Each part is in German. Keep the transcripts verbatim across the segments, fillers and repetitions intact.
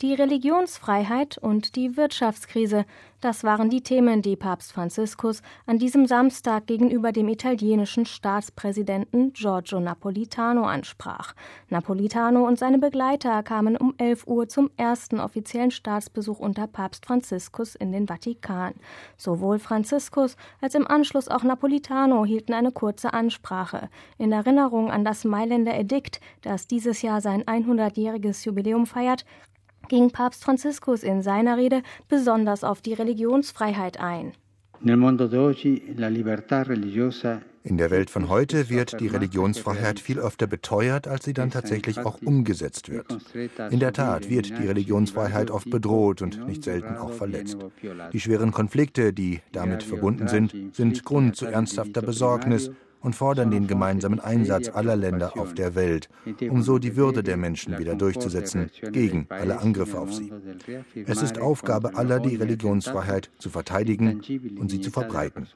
die Religionsfreiheit und die Wirtschaftskrise. Das waren die Themen, die Papst Franziskus an diesem Samstag gegenüber dem italienischen Staatspräsidenten Giorgio Napolitano ansprach. Napolitano und seine Begleiter kamen um elf Uhr zum ersten offiziellen Staatsbesuch unter Papst Franziskus in den Vatikan. Sowohl Franziskus als im Anschluss auch Napolitano hielten eine kurze Ansprache. In Erinnerung an das Mailänder Edikt, das dieses Jahr sein hundertjähriges Jubiläum feiert, ging Papst Franziskus in seiner Rede besonders auf die Religionsfreiheit ein. In der Welt von heute wird die Religionsfreiheit viel öfter beteuert, als sie dann tatsächlich auch umgesetzt wird. In der Tat wird die Religionsfreiheit oft bedroht und nicht selten auch verletzt. Die schweren Konflikte, die damit verbunden sind, sind Grund zu ernsthafter Besorgnis und fordern den gemeinsamen Einsatz aller Länder auf der Welt, um so die Würde der Menschen wieder durchzusetzen, gegen alle Angriffe auf sie. Es ist Aufgabe aller, die Religionsfreiheit zu verteidigen und sie zu verbreiten.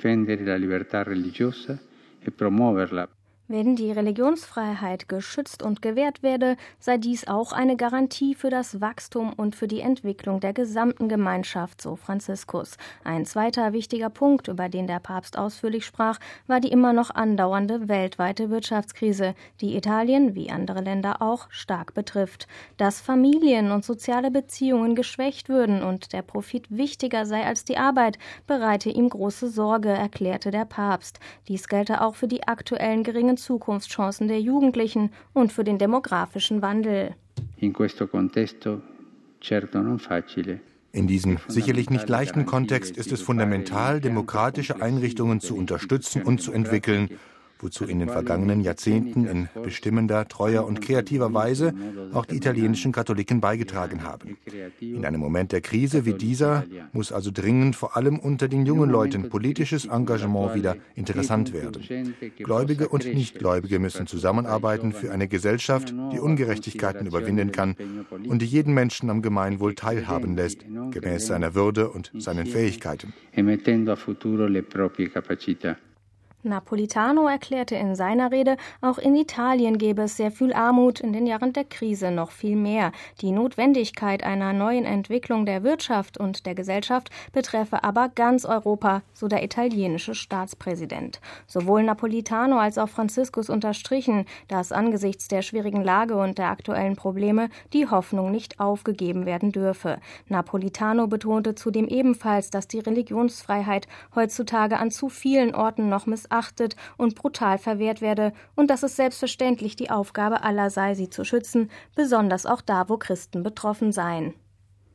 Wenn die Religionsfreiheit geschützt und gewährt werde, sei dies auch eine Garantie für das Wachstum und für die Entwicklung der gesamten Gemeinschaft, so Franziskus. Ein zweiter wichtiger Punkt, über den der Papst ausführlich sprach, war die immer noch andauernde weltweite Wirtschaftskrise, die Italien, wie andere Länder auch, stark betrifft. Dass Familien und soziale Beziehungen geschwächt würden und der Profit wichtiger sei als die Arbeit, bereite ihm große Sorge, erklärte der Papst. Dies gelte auch für die aktuellen geringen Zukunftschancen der Jugendlichen und für den demografischen Wandel. In diesem sicherlich nicht leichten Kontext ist es fundamental, demokratische Einrichtungen zu unterstützen und zu entwickeln, wozu in den vergangenen Jahrzehnten in bestimmender, treuer und kreativer Weise auch die italienischen Katholiken beigetragen haben. In einem Moment der Krise wie dieser muss also dringend vor allem unter den jungen Leuten politisches Engagement wieder interessant werden. Gläubige und Nichtgläubige müssen zusammenarbeiten für eine Gesellschaft, die Ungerechtigkeiten überwinden kann und die jeden Menschen am Gemeinwohl teilhaben lässt, gemäß seiner Würde und seinen Fähigkeiten. Napolitano erklärte in seiner Rede, auch in Italien gäbe es sehr viel Armut, in den Jahren der Krise noch viel mehr. Die Notwendigkeit einer neuen Entwicklung der Wirtschaft und der Gesellschaft betreffe aber ganz Europa, so der italienische Staatspräsident. Sowohl Napolitano als auch Franziskus unterstrichen, dass angesichts der schwierigen Lage und der aktuellen Probleme die Hoffnung nicht aufgegeben werden dürfe. Napolitano betonte zudem ebenfalls, dass die Religionsfreiheit heutzutage an zu vielen Orten noch missachtet und brutal verwehrt werde und dass es selbstverständlich die Aufgabe aller sei, sie zu schützen, besonders auch da, wo Christen betroffen seien.